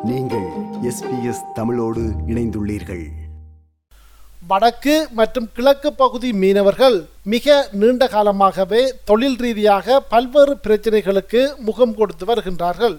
நீங்கள் SBS தமிழோடு இணைந்துள்ளீர்கள். வடக்கு மற்றும் கிழக்கு பகுதி மீனவர்கள் மிக நீண்ட காலமாகவே தொழில் ரீதியாக பல்வேறு பிரச்சனைகளுக்கு முகம் கொடுத்து வருகின்றார்கள்.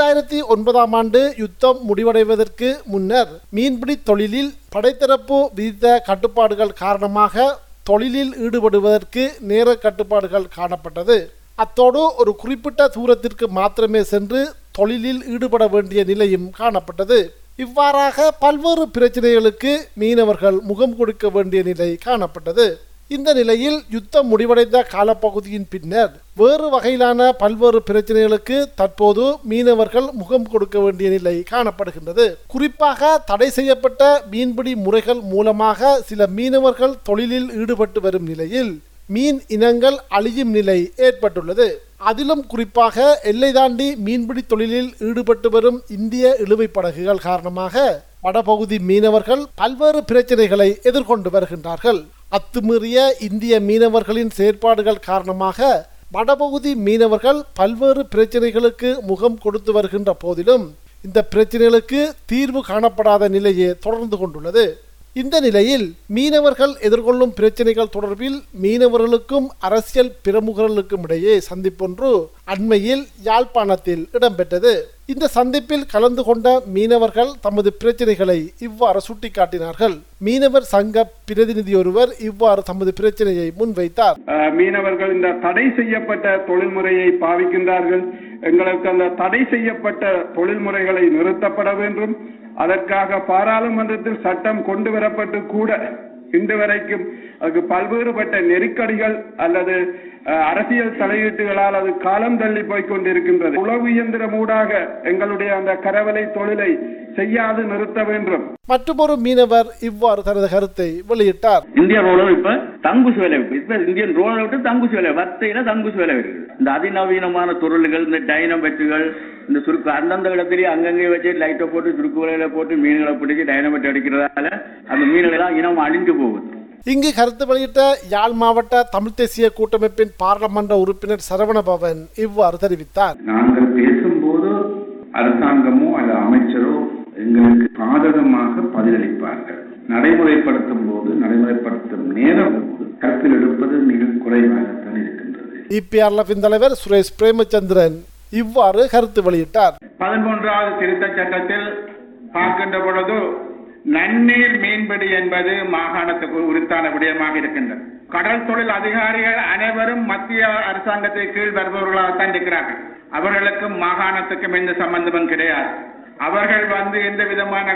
2009 ஆண்டு யுத்தம் முடிவடைவதற்கு முன்னர் மீன்பிடி தொழிலில் படைத்தரப்பு விதித்த கட்டுப்பாடுகள் காரணமாக தொழிலில் ஈடுபடுவதற்கு நேர கட்டுப்பாடுகள் காணப்பட்டது. அத்தோடு ஒரு குறிப்பிட்ட தூரத்திற்கு மாத்திரமே சென்று தொழிலில் ஈடுபட வேண்டிய நிலையும் காணப்பட்டது. இவ்வாறாக பல்வேறு பிரச்சனைகளுக்கு மீனவர்கள் முகம் கொடுக்க வேண்டிய நிலை காணப்பட்டது. இந்த நிலையில் யுத்தம் முடிவடைந்த காலப்பகுதியின் பின்னர் வேறு வகையிலான பல்வேறு பிரச்சனைகளுக்கு தற்போது மீனவர்கள் முகம் கொடுக்க வேண்டிய நிலை காணப்படுகின்றது. குறிப்பாக தடை செய்யப்பட்ட மீன்பிடி முறைகள் மூலமாக சில மீனவர்கள் தொழிலில் ஈடுபட்டு வரும் நிலையில் மீன் இனங்கள் அழியும் நிலை ஏற்பட்டுள்ளது. அதிலும் குறிப்பாக எல்லை தாண்டி மீன்பிடி தொழிலில் ஈடுபட்டு வரும் இந்திய இழுவை படகுகள் காரணமாக வடபகுதி மீனவர்கள் பல்வேறு பிரச்சனைகளை எதிர்கொண்டு வருகின்றார்கள். அத்துமீறிய இந்திய மீனவர்களின் செயற்பாடுகள் காரணமாக வடபகுதி மீனவர்கள் பல்வேறு பிரச்சனைகளுக்கு முகம் கொடுத்து வருகின்ற போதிலும் இந்த பிரச்சனைகளுக்கு தீர்வு காணப்படாத நிலையே தொடர்ந்து கொண்டுள்ளது. இந்த நிலையில் மீனவர்கள் எதிர்கொள்ளும் பிரச்சனைகள் தொடர்பில் மீனவர்களுக்கும் அரசியல் பிரமுகர்களுக்கும் இடையே சந்திப்பொன்று அண்மையில் யாழ்ப்பாணத்தில் இடம்பெற்றது. இந்த சந்திப்பில் கலந்து கொண்ட மீனவர்கள் தமது பிரச்சனைகளை இவ்வாறு சுட்டிக்காட்டினார்கள். மீனவர் சங்க பிரதிநிதி ஒருவர் இவ்வாறு தமது பிரச்சனையை முன்வைத்தார். மீனவர்கள் இந்த தடை செய்யப்பட்ட தொழில்முறையை பாவிக்கின்றார்கள். எங்களுக்கு அந்த தடை செய்யப்பட்ட தொழில்முறைகளை நிறுத்தப்பட வேண்டும். அதற்காக பாராளுமன்றத்தில் சட்டம் கொண்டு வரப்பட்டு கூட இன்று வரைக்கும் அதுக்கு பல்வேறுபட்ட நெருக்கடிகள் அல்லது அரசியல் தலையீட்டுகளால் அது காலம் தள்ளி போய்கொண்டிருக்கின்றது. உளவு இயந்திரம் ஊடாக எங்களுடைய அந்த கரவலை தொழிலை செய்யாது நிறுத்த வேண்டும். மற்றொரு மீனவர் இவ்வாறு தனது கருத்தை வெளியிட்டார். இந்திய ரோலர் இப்ப தங்குசு வேலை, இப்ப இந்தியன் ரோலர் விட்டு தங்குசு வேலை, வர்த்தையில தங்குசு வேலை இருக்கு. இந்த அதிநவீனமான தொழில்கள், இந்த டைனமெட்டுகள், இந்த சுருக்கு அந்தந்த இடத்திலேயே அங்கங்கே வச்சு லைட்டை போட்டு சுருக்கு வலையில போட்டு மீன்களை பிடிச்சி டைனமெட் அடிக்கிறதால அந்த மீன்கள் எல்லாம் இனம் அழிந்து போகுது. இங்கு கருத்து வெளியிட்ட யாழ் மாவட்ட தமிழ் தேசிய கூட்டமைப்பின் பாராளுமன்ற உறுப்பினர் சரவணபவன் இவ்வாறு தெரிவித்தார். நாங்கள் பேசும்போது அரசாங்கமோ அல்லது அமைச்சரோ எங்களுக்கு சாதகமாக பதிலளிப்பார்கள். நடைமுறைப்படுத்தும் போது நடைமுறைப்படுத்தும் நேரம் கருத்தில் எடுப்பது மிக குறைவாகத்தான் இருக்கின்றது. இபிஆர்எஃப் தலைவர் சுரேஷ் பிரேமச்சந்திரன் இவ்வாறு கருத்து வெளியிட்டார். 13வது திருத்த சட்டத்தில் பார்க்கின்ற பொழுது நன்னீர் மீன்பிடி என்பது மாகாணத்துக்கு உரித்தான விடயமாக இருக்கின்றது. கடல் தொழில் அதிகாரிகள் அனைவரும் மத்திய அரசாங்கத்தை கீழ் வருபவர்களாகத்தான் இருக்கிறார்கள். அவர்களுக்கும் மாகாணத்துக்கும் எந்த சம்பந்தமும் கிடையாது. அவர்கள் எந்த விதமான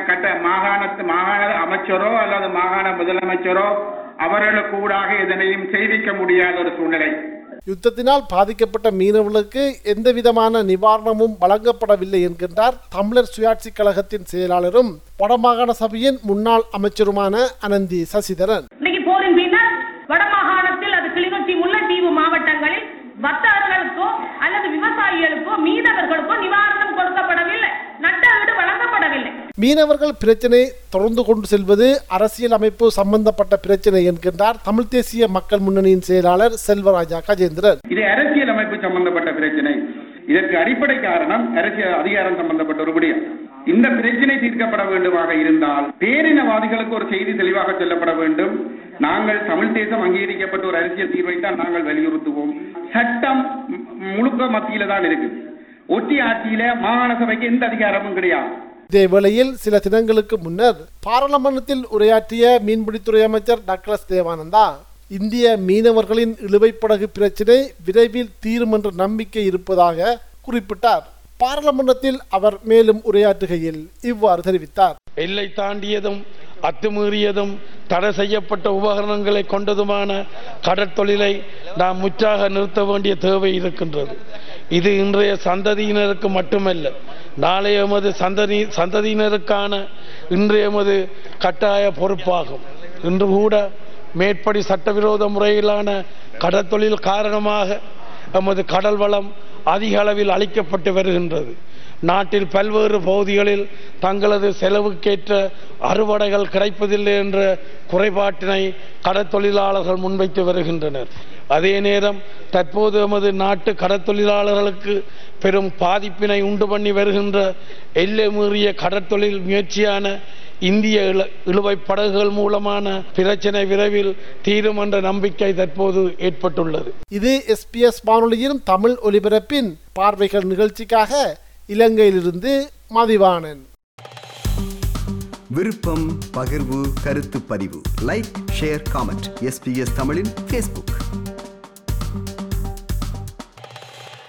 மாகாண அமைச்சரோ அல்லது மாகாண முதலமைச்சரோ அவர்களுக்கு ஊடாக இதனையும் செய்திக்க முடியாத ஒரு சூழ்நிலை. யுத்தத்தினால் பாதிக்கப்பட்ட மீனவர்களுக்கு எந்த விதமான நிவாரணமும் வழங்கப்படவில்லை என்கின்றார் தமிழர் சுயாட்சி கழகத்தின் செயலாளரும் வடமாகாண சபையின் முன்னாள் அமைச்சருமான அனந்தி சசிதரன். போரின் பின்னர் வடமாகாணத்தில் அது கிளிநொச்சி, முல்லைத்தீவு மாவட்டங்களில் வர்த்தகர்களுக்கோ அல்லது விவசாயிகளுக்கோ மீனவர்களுக்கோ நிவாரணம் கொடுக்கப்படவில்லை, நட்ட வீடு வழங்கப்படவில்லை. மீனவர்கள் பிரச்சனை தொடர்ந்து கொண்டு செல்வது அரசியல் அமைப்பு சம்பந்தப்பட்ட பிரச்சனை என்கின்றார் தமிழ் தேசிய மக்கள் முன்னணியின் செயலாளர் செல்வராஜா கஜேந்திரன். இது அரசியல் அமைப்பு சம்பந்தப்பட்ட பிரச்சனை. இதற்கு அடிப்படை காரணம் அரசியல் அதிகாரம் சம்பந்தப்பட்ட ஒரு விடயம். இந்த பிரச்சனை தீர்க்கப்பட வேண்டுமாக இருந்தால் பேரினவாதிகளுக்கு ஒரு செய்தி தெளிவாக சொல்லப்பட வேண்டும். நாங்கள் தமிழ் தேசம் அங்கீகரிக்கப்பட்ட ஒரு அரசியல் தீர்வை தான் நாங்கள் வலியுறுத்துவோம். சட்டம் முழுக்க மத்தியில தான் இருக்கு. ஒட்டி ஆட்சியில மாகாண சபைக்கு எந்த அதிகாரமும் கிடையாது. இதே வேளையில் சில தினங்களுக்கு முன்னர் பாராளுமன்றத்தில் உரையாற்றிய மீன்பிடித்துறை அமைச்சர் டாக்டர் தேவானந்தா இந்திய மீனவர்களின் இழுவைப்படகு பிரச்சினை விரைவில் தீரும் என்ற நம்பிக்கை இருப்பதாக குறிப்பிட்டார். பாராளுமன்றத்தில் அவர் மேலும் உரையாற்றுகையில் இவ்வாறு தெரிவித்தார். எல்லை தாண்டியதும் அத்துமீறியதும் தடை செய்யப்பட்ட உபகரணங்களை கொண்டதுமான கடற்தொழிலை நாம் முற்றாக நிறுத்த வேண்டிய தேவை இருக்கின்றது. இது இன்றைய சந்ததியினருக்கு மட்டுமல்ல, நாளைய எமது சந்ததியினருக்கான இன்றைய எமது கட்டாய பொறுப்பாகும். இன்று கூட மேற்படி சட்டவிரோத முறையிலான கடற்தொழில் காரணமாக எமது கடல் வளம் அதிக அளவில் அளிக்கப்பட்டு வருகின்றது. நாட்டில் பல்வேறு பகுதிகளில் தங்களது செலவுக்கேற்ற அறுவடைகள் கிடைப்பதில்லை என்ற குறைபாட்டினை கடற்தொழிலாளர்கள் முன்வைத்து வருகின்றனர். அதே நேரம் தற்போது எமது நாட்டு கடற்தொழிலாளர்களுக்கு பெரும் பாதிப்பினை உண்டு பண்ணி வருகின்ற எல்லை மீறிய கடற்தொழில் முயற்சியான இந்திய இழுவை படகுகள் மூலமான பிரச்சனை விரைவில் தீரும் என்ற நம்பிக்கை தற்போது ஏற்பட்டுள்ளது. இது SBS வானொலியின் தமிழ் ஒலிபரப்பின் பார்வைகள் நிகழ்ச்சிக்காக இலங்கையிலிருந்து மதிவாணன். விருப்பம், பகிர்வு, கருத்து பதிவு, லைக், ஷேர், காமெண்ட். SBS தமிழின் Facebook.